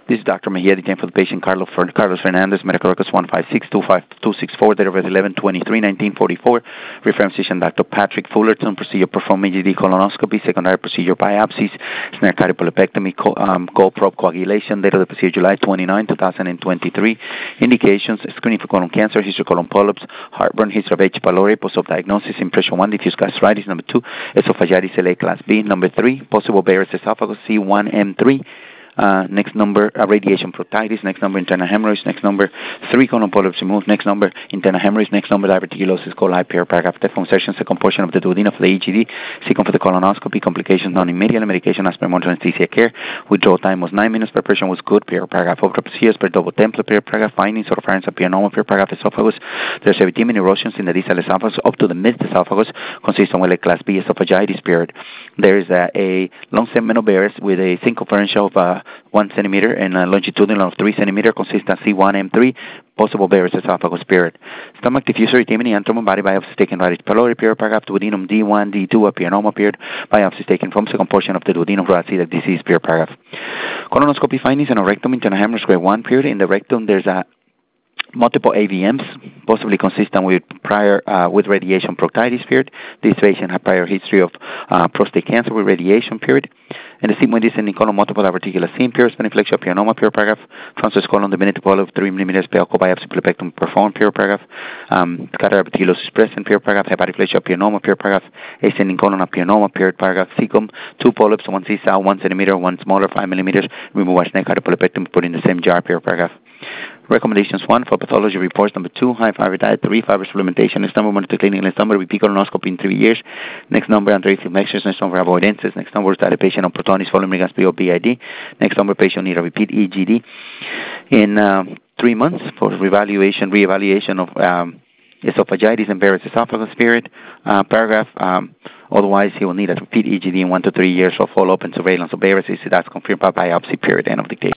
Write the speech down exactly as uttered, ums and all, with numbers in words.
This is Doctor Mejia, detained for the patient Carlos, Carlos Fernandez, medical records one five six two five two six four, date of birth eleven twenty-three nineteen forty-four. Referring physician Doctor Patrick Fullerton, procedure performed E G D colonoscopy, secondary procedure biopsies, snare cardiopulopectomy, co- um, gold-probe coagulation, date of the procedure July twenty-ninth, twenty twenty-three. Indications, screening for colon cancer, history of colon polyps, heartburn, history of H. pylori, post-op diagnosis, impression one, diffuse gastritis, number two, esophagitis L A class B, number three, possible Barrett's esophagus C one M three. Uh, next number, uh, radiation proctitis. Next number, internal hemorrhage. Next number, three colon polyps removed. Next number, internal hemorrhage. Next number, diverticulosis coli, per paragraph. Death section, second portion of the duodenum for the E G D. Second for the colonoscopy. Complications non-immediate. Medication as per monitoring anesthesia care. Withdrawal time was nine minutes. Preparation was good. Per paragraph. Over procedures per double template. Per paragraph. Findings or appearance of pianoma. Per paragraph. Esophagus. There's seventeen erosions in the distal esophagus up to the mid esophagus, consistent with a class B esophagitis period. There is a, a long segment of Barrett's with a circumferential of uh, one centimeter and a longitudinal of three centimeter, consistent of C one M three, possible Barrett's esophagus period. Stomach diffusory edematous and trauma body biopsy taken right pylori period, paragraph duodenum D one, D two, a pianoma period, biopsy taken from second portion of the duodenum for celiac disease period, paragraph. Colonoscopy findings in a rectum, internal hemorrhage grade one period. In the rectum, there's a multiple A V Ms, possibly consistent with prior uh, with radiation proctitis period. This patient had prior history of uh, prostate cancer with radiation period. And the sigmoid descending colon, multiple diverticular seam period, speniflexia pianoma period, paragraph. Transverse colon, diminutive polyp, three millimeters, pelco biopsy, pulopectomy performed period, paragraph. Um, Catarrh present period, paragraph. Hepatic pianoma period, paragraph. Ascending colon, a pianoma period, paragraph. Cecum, two polyps, one C S A, one centimeter, one smaller, five millimeters. Remove our snake cardiopulopectomy, put in the same jar, period, paragraph. Recommendations one for pathology reports. Number two, high fiber diet. Three, fiber supplementation. Next number, monitor clinic. Next number, repeat colonoscopy in three years. Next number, anti-inflammation. Next number, avoidances. Next number, study patient on protonix following Regan's or B I D. Next number, patient need a repeat E G D in uh, three months for reevaluation, reevaluation of um, esophagitis and Barrett's esophagus period. Uh, paragraph. Um, otherwise, he will need a repeat E G D in one to three years for follow-up and surveillance of Barrett's. That's confirmed by biopsy period. End of dictation.